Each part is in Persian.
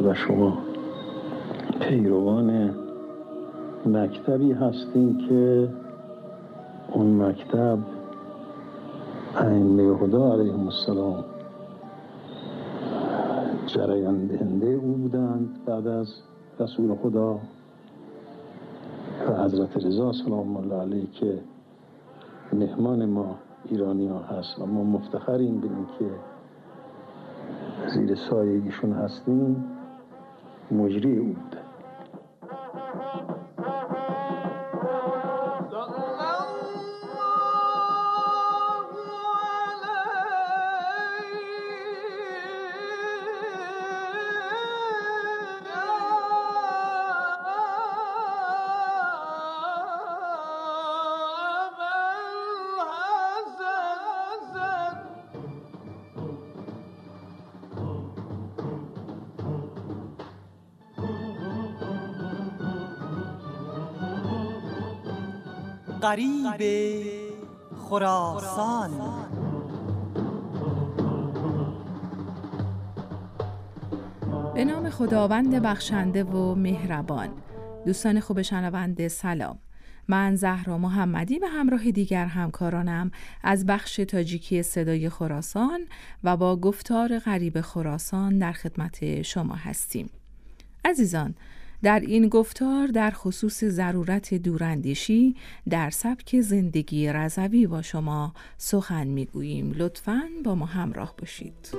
و شما پیروان مکتبی هستیم که اون مکتب ائمه خدا علیهم السلام جریان دهنده او بودند بعد از رسول خدا و حضرت رضا سلام الله علیه که مهمان ما ایرانی ها هست و ما مفتخریم به این که زیر سایه ایشون هستیم. مجری او بوده. غریب خراسان. به نام خداوند بخشنده و مهربان. دوستان خوب شنونده سلام. من زهرا محمدی به همراه دیگر همکارانم از بخش تاجیکی صدای خراسان و با گفتار غریب خراسان در خدمت شما هستیم. عزیزان، در این گفتار در خصوص ضرورت دوراندیشی در سبک زندگی رضوی با شما سخن میگوییم. لطفاً با ما همراه باشید.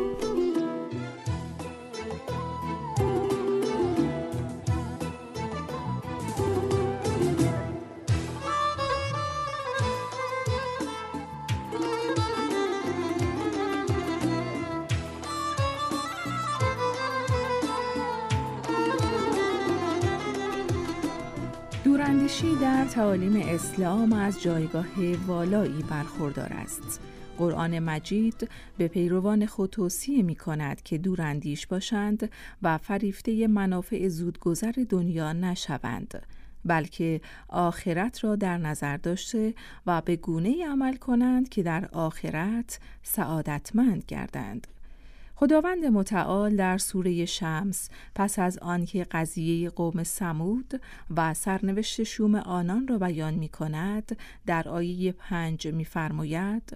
دوراندیشی در تعالیم اسلام از جایگاه والایی برخوردار است. قرآن مجید به پیروان خود توصیه می کند که دوراندیش باشند و فریفته منافع زودگذر دنیا نشوند، بلکه آخرت را در نظر داشته و به گونه‌ای عمل کنند که در آخرت سعادتمند گردند. خداوند متعال در سوره شمس پس از آنکه قضیه قوم ثمود و سرنوشت شوم آنان را بیان می کند در آیه 5 می فرماید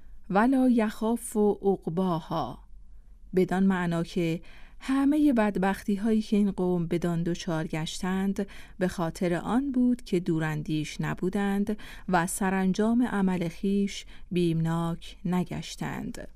ولا یخاف عقباها، بدان معنا که همه بدبختی هایی که این قوم بدان دچار گشتند به خاطر آن بود که دوراندیش نبودند و سرانجام عمل خیش بیمناک نگشتند.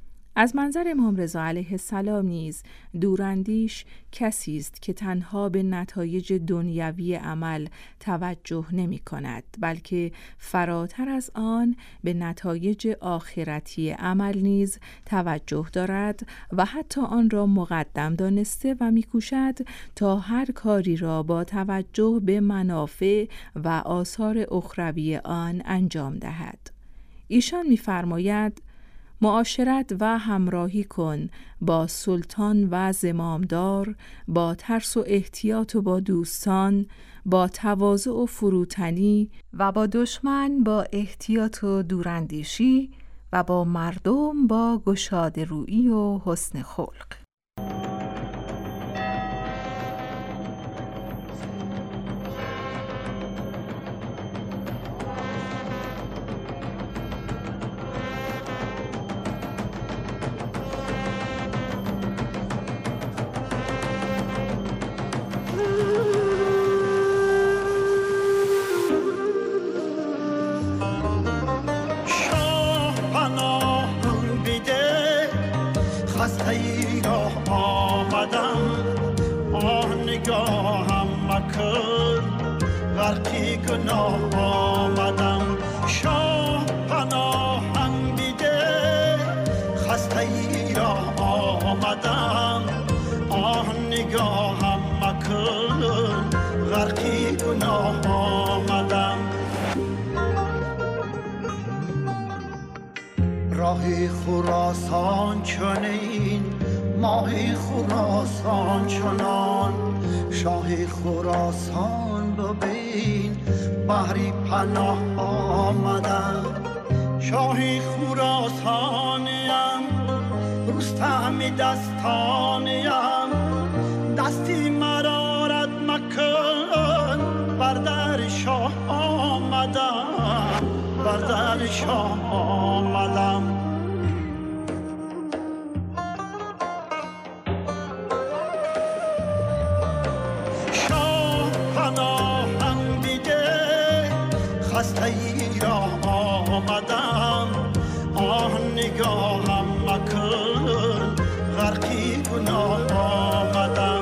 از منظر امام رضا علیه السلام نیز دوراندیش کسی است که تنها به نتایج دنیوی عمل توجه نمی کند، بلکه فراتر از آن به نتایج آخرتی عمل نیز توجه دارد و حتی آن را مقدم دانسته و می کوشد تا هر کاری را با توجه به منافع و آثار اخروی آن انجام دهد. ایشان می فرماید معاشرت و همراهی کن با سلطان و زمامدار، با ترس و احتیاط و با دوستان، با تواضع و فروتنی و با دشمن با احتیاط و دوراندیشی و با مردم با گشاده رویی و حسن خلق. غرقی گناه آمدم، شاه پناهم بیده خسته ای را آمدم، نگاهم مکن غرقی گناه آمدم. راه خراسان چنین، ماه خراسان چنان، شاه خراسان ببین بحری پناه آمدم. شاه خراسانیم، رستم دستانیم، دستی مرا رد مکن، بر در شاه آمدم، بر در شاه آمدم. شاه پناهم دیده خسته ای را آمدم، آه نگاهم مکن غرقی گناه آمدم.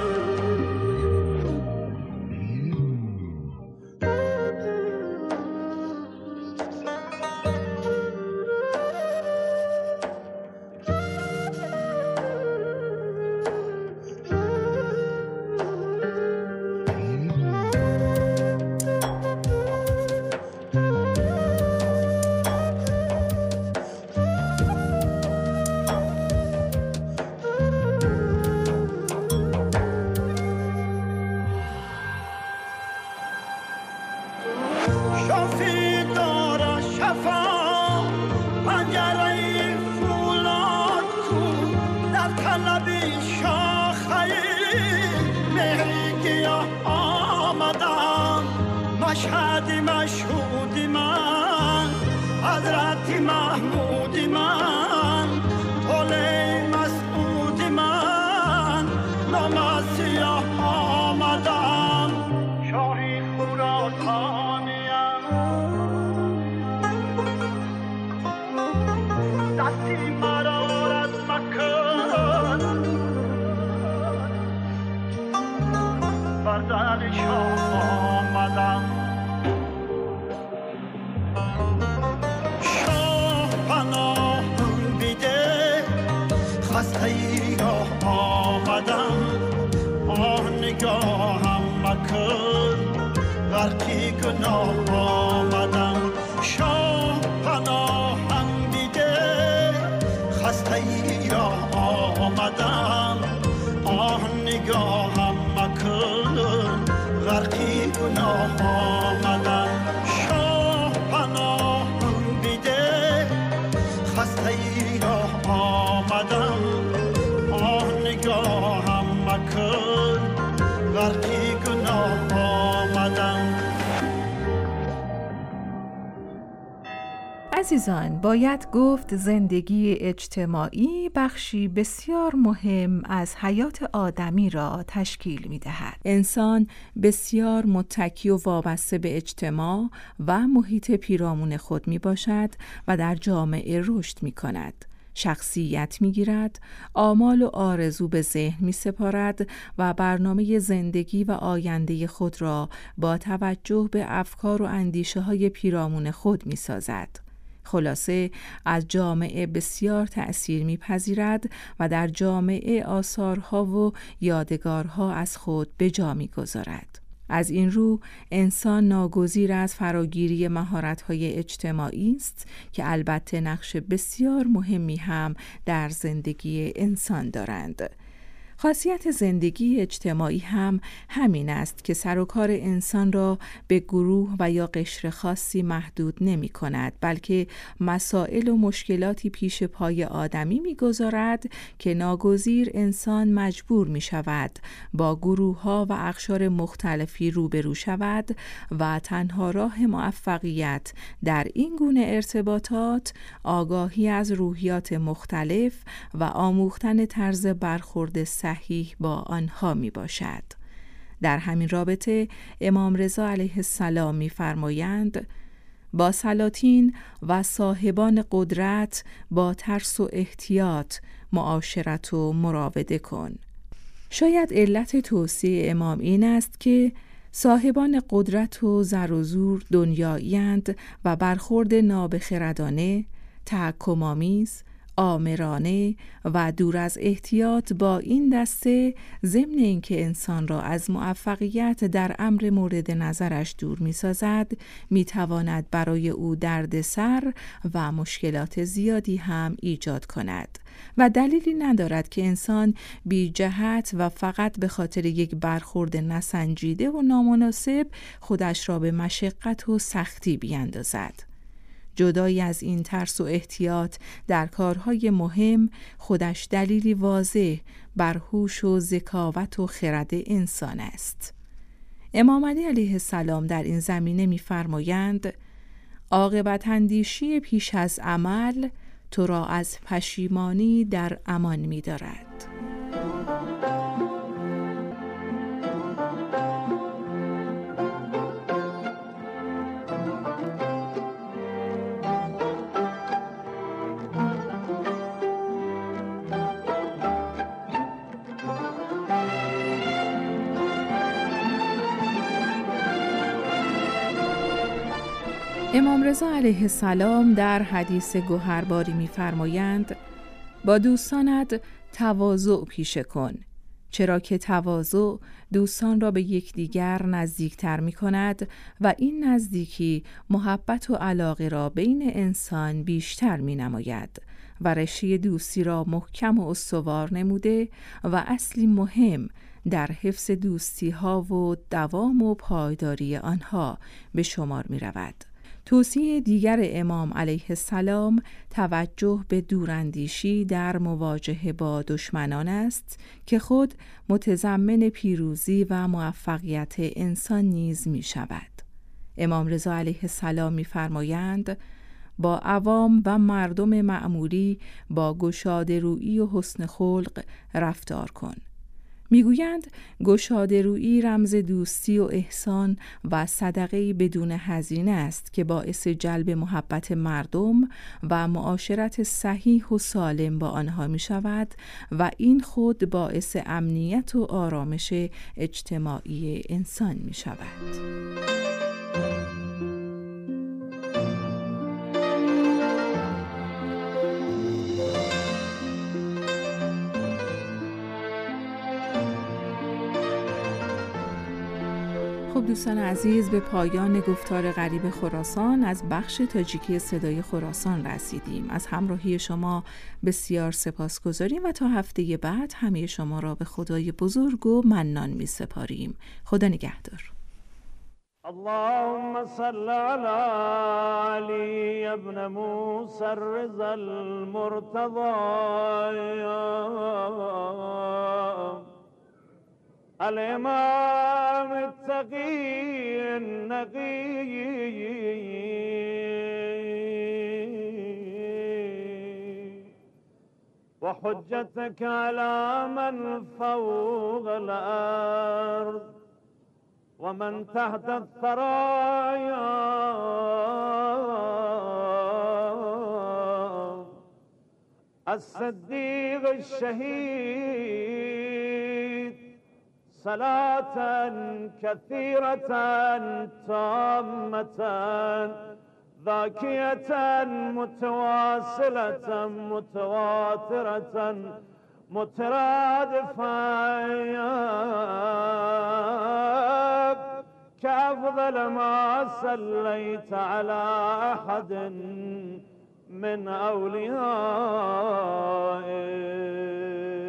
مشهدی مشهودی من، حضرتی محمودی من، طوله مسعودی من، نام سیاه آمدم. شاهی خراسانیم، دستی مرا رد مکن، بر در شاه آمدم. خسته ای را آمدم، آه نگاهم مکن غرقی گناه آمدم. شاه پناهم دیده خسته ای را آمدم، آه نگاهم مکن غرقی گناه آمدم. شاه پناهم دیده خسته ای را آمدم، آه نگاهم مکن غرقی گناه آمدم. عزیزان، باید گفت زندگی اجتماعی بخشی بسیار مهم از حیات آدمی را تشکیل می دهد. انسان بسیار متکی و وابسته به اجتماع و محیط پیرامون خود می باشد و در جامعه رشد می کند. شخصیت می گیرد، آمال و آرزو به ذهن می سپارد و برنامه زندگی و آینده خود را با توجه به افکار و اندیشه های پیرامون خود می سازد. خلاصه از جامعه بسیار تأثیر می‌پذیرد و در جامعه آثارها و یادگارها از خود به جا می‌گذارد. از این رو انسان ناگزیر از فراگیری مهارت‌های اجتماعی است که البته نقش بسیار مهمی هم در زندگی انسان دارند. خاصیت زندگی اجتماعی هم همین است که سر و کار انسان را به گروه و یا قشر خاصی محدود نمی کند، بلکه مسائل و مشکلاتی پیش پای آدمی می گذارد که ناگزیر انسان مجبور می شود با گروه ها و اقشار مختلفی روبرو شود و تنها راه موفقیت در این گونه ارتباطات آگاهی از روحیات مختلف و آموختن طرز برخورد صحیح با آنها می باشد. در همین رابطه امام رضا علیه السلام می فرمایند: با سلاطین و صاحبان قدرت با ترس و احتیاط معاشرت و مراوده کن. شاید علت توصیه امام این است که صاحبان قدرت و زر و زور دنیایی‌اند و برخورد نابخردانه، تحکم‌آمیز، آمرانه و دور از احتیاط با این دسته ضمن اینکه انسان را از موفقیت در امر مورد نظرش دور می‌سازد، می‌تواند برای او دردسر و مشکلات زیادی هم ایجاد کند و دلیلی ندارد که انسان بی جهت و فقط به خاطر یک برخورد نسنجیده و نامناسب خودش را به مشقت و سختی بیندازد. جدای از این ترس و احتیاط در کارهای مهم خودش دلیلی واضح بر هوش و ذکاوت و خرد انسان است. امام علی علیه السلام در این زمینه می‌فرمایند: عاقبت اندیشی پیش از عمل تو را از پشیمانی در امان می‌دارد. امام رضا علیه السلام در حدیث گوهرباری می‌فرمایند: با دوستانت تواضع پیشه کن، چرا که تواضع دوستان را به یکدیگر نزدیکتر می‌کند و این نزدیکی محبت و علاقه را بین انسان بیشتر می‌نماید و رشته دوستی را محکم و استوار نموده و اصلی مهم در حفظ دوستی‌ها و دوام و پایداری آنها به شمار می‌رود. توصیه دیگر امام علیه السلام توجه به دوراندیشی در مواجهه با دشمنان است که خود متضمن پیروزی و موفقیت انسان نیز می شود. امام رضا علیه السلام می فرمایند: با عوام و مردم معمولی با گشاده رویی و حسن خلق رفتار کن. میگویند گشاده رویی رمز دوستی و احسان و صدقه‌ای بدون هزینه است که باعث جلب محبت مردم و معاشرت صحیح و سالم با آنها می شود و این خود باعث امنیت و آرامش اجتماعی انسان می شود. خب دوستان عزیز، به پایان گفتار غریب خراسان از بخش تاجیکی صدای خراسان رسیدیم. از همراهی شما بسیار سپاسگزاریم و تا هفته بعد همه شما را به خدای بزرگ و منان می سپاریم. خدا نگهدار. اللهم صل على علي ابن موسى الرضا المرتضى الإمام التقي النقي وحجتك على من فوق الأرض ومن تحت الثرايا الصديق الشهيد صلاة كثيرة تامة ذاكية متواصلة متواترة مترادفة كأفضل ما صليت على أحد من أوليائك